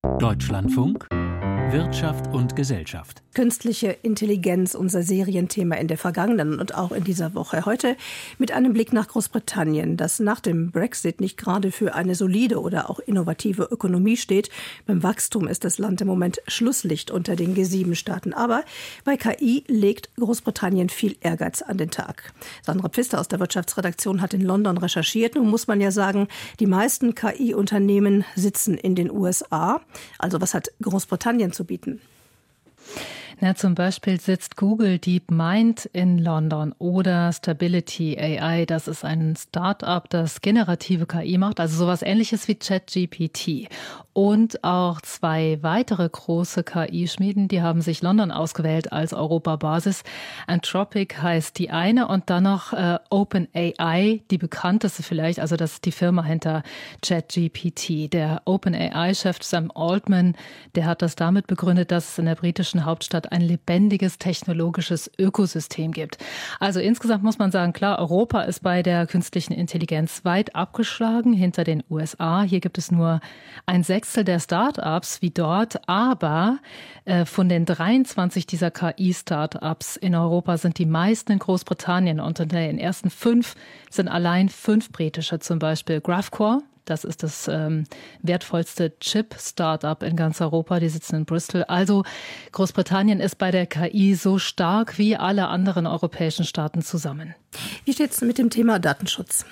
Deutschlandfunk Wirtschaft und Gesellschaft. Künstliche Intelligenz, unser Serienthema in der vergangenen und auch in dieser Woche. Heute mit einem Blick nach Großbritannien, das nach dem Brexit nicht gerade für eine solide oder auch innovative Ökonomie steht. Beim Wachstum ist das Land im Moment Schlusslicht unter den G7-Staaten. Aber bei KI legt Großbritannien viel Ehrgeiz an den Tag. Sandra Pfister aus der Wirtschaftsredaktion hat in London recherchiert. Nun muss man ja sagen, die meisten KI-Unternehmen sitzen in den USA. Also was hat Großbritannien zu bieten? Na, zum Beispiel sitzt Google DeepMind in London oder Stability AI. Das ist ein Start-up, das generative KI macht, also sowas Ähnliches wie ChatGPT. Und auch zwei weitere große KI-Schmieden, die haben sich London ausgewählt als Europabasis. Anthropic heißt die eine und dann noch OpenAI, die bekannteste vielleicht, also das ist die Firma hinter ChatGPT. Der OpenAI-Chef Sam Altman, der hat das damit begründet, dass es in der britischen Hauptstadt ein lebendiges technologisches Ökosystem gibt. Also insgesamt muss man sagen, klar, Europa ist bei der künstlichen Intelligenz weit abgeschlagen hinter den USA. Hier gibt es nur ein Sechstel der Start-ups wie dort, aber von den 23 dieser KI-Start-ups in Europa sind die meisten in Großbritannien und unter den ersten 5 sind allein 5 britische, zum Beispiel Graphcore. Das ist das wertvollste Chip-Startup in ganz Europa. Die sitzen in Bristol. Also Großbritannien ist bei der KI so stark wie alle anderen europäischen Staaten zusammen. Wie steht es mit dem Thema Datenschutz?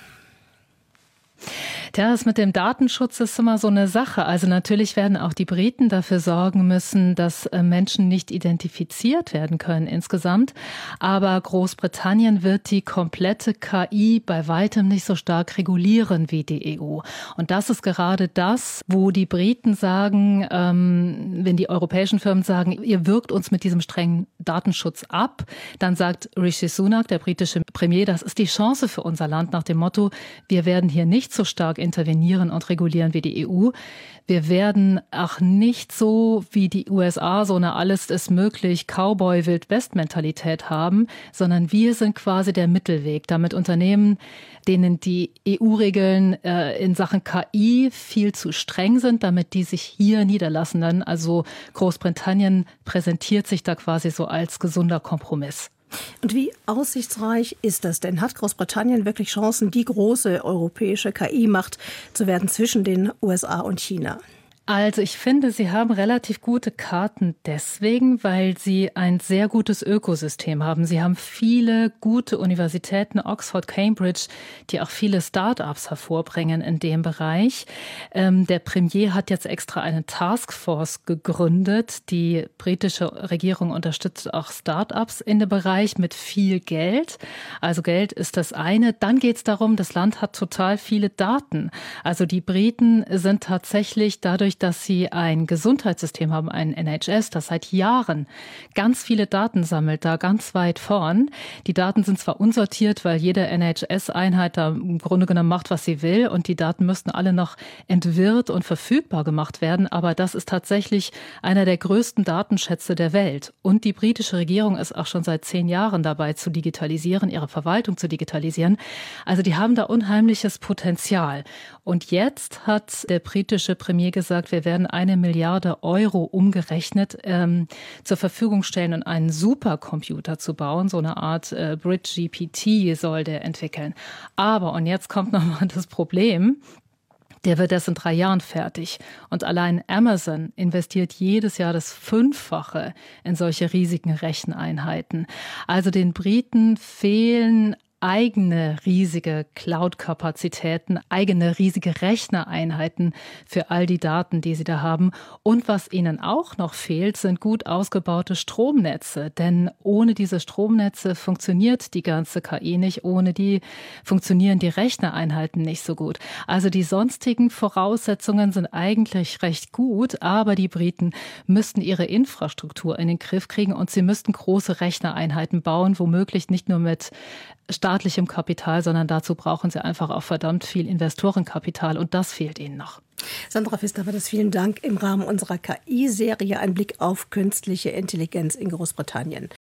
Das mit dem Datenschutz ist immer so eine Sache. Also natürlich werden auch die Briten dafür sorgen müssen, dass Menschen nicht identifiziert werden können insgesamt. Aber Großbritannien wird die komplette KI bei weitem nicht so stark regulieren wie die EU. Und das ist gerade das, wo die Briten sagen, wenn die europäischen Firmen sagen, ihr wirkt uns mit diesem strengen Datenschutz ab, dann sagt Rishi Sunak, der britische Premier, das ist die Chance für unser Land nach dem Motto, wir werden hier nicht so stark intervenieren und regulieren wie die EU. Wir werden auch nicht so wie die USA so eine alles ist möglich Cowboy-Wild-West-Mentalität haben, sondern wir sind quasi der Mittelweg. Damit Unternehmen, denen die EU-Regeln in Sachen KI viel zu streng sind, damit die sich hier niederlassen. Dann also Großbritannien präsentiert sich da quasi so als gesunder Kompromiss. Und wie aussichtsreich ist das denn? Hat Großbritannien wirklich Chancen, die große europäische KI-Macht zu werden zwischen den USA und China? Also ich finde, sie haben relativ gute Karten deswegen, weil sie ein sehr gutes Ökosystem haben. Sie haben viele gute Universitäten, Oxford, Cambridge, die auch viele Start-ups hervorbringen in dem Bereich. Der Premier hat jetzt extra eine Taskforce gegründet. Die britische Regierung unterstützt auch Start-ups in dem Bereich mit viel Geld. Also Geld ist das eine. Dann geht es darum, das Land hat total viele Daten. Also die Briten sind tatsächlich dadurch, dass sie ein Gesundheitssystem haben, ein NHS, das seit Jahren ganz viele Daten sammelt, da ganz weit vorn. Die Daten sind zwar unsortiert, weil jede NHS-Einheit da im Grunde genommen macht, was sie will und die Daten müssten alle noch entwirrt und verfügbar gemacht werden, aber das ist tatsächlich einer der größten Datenschätze der Welt. Und die britische Regierung ist auch schon seit 10 Jahren dabei zu digitalisieren, ihre Verwaltung zu digitalisieren. Also die haben da unheimliches Potenzial. Und jetzt hat der britische Premier gesagt, wir werden 1 Milliarde Euro umgerechnet zur Verfügung stellen, um einen Supercomputer zu bauen. So eine Art Bridge GPT soll der entwickeln. Aber, und jetzt kommt nochmal das Problem, der wird erst in 3 Jahren fertig. Und allein Amazon investiert jedes Jahr das 5-fache in solche riesigen Recheneinheiten. Also den Briten fehlen eigene riesige Cloud-Kapazitäten, eigene riesige Rechnereinheiten für all die Daten, die sie da haben. Und was ihnen auch noch fehlt, sind gut ausgebaute Stromnetze. Denn ohne diese Stromnetze funktioniert die ganze KI nicht. Ohne die funktionieren die Rechnereinheiten nicht so gut. Also die sonstigen Voraussetzungen sind eigentlich recht gut, aber die Briten müssten ihre Infrastruktur in den Griff kriegen und sie müssten große Rechnereinheiten bauen, womöglich nicht nur mit staatlichem Kapital, sondern dazu brauchen sie einfach auch verdammt viel Investorenkapital und das fehlt ihnen noch. Sandra Pfister, war das vielen Dank im Rahmen unserer KI-Serie ein Blick auf künstliche Intelligenz in Großbritannien.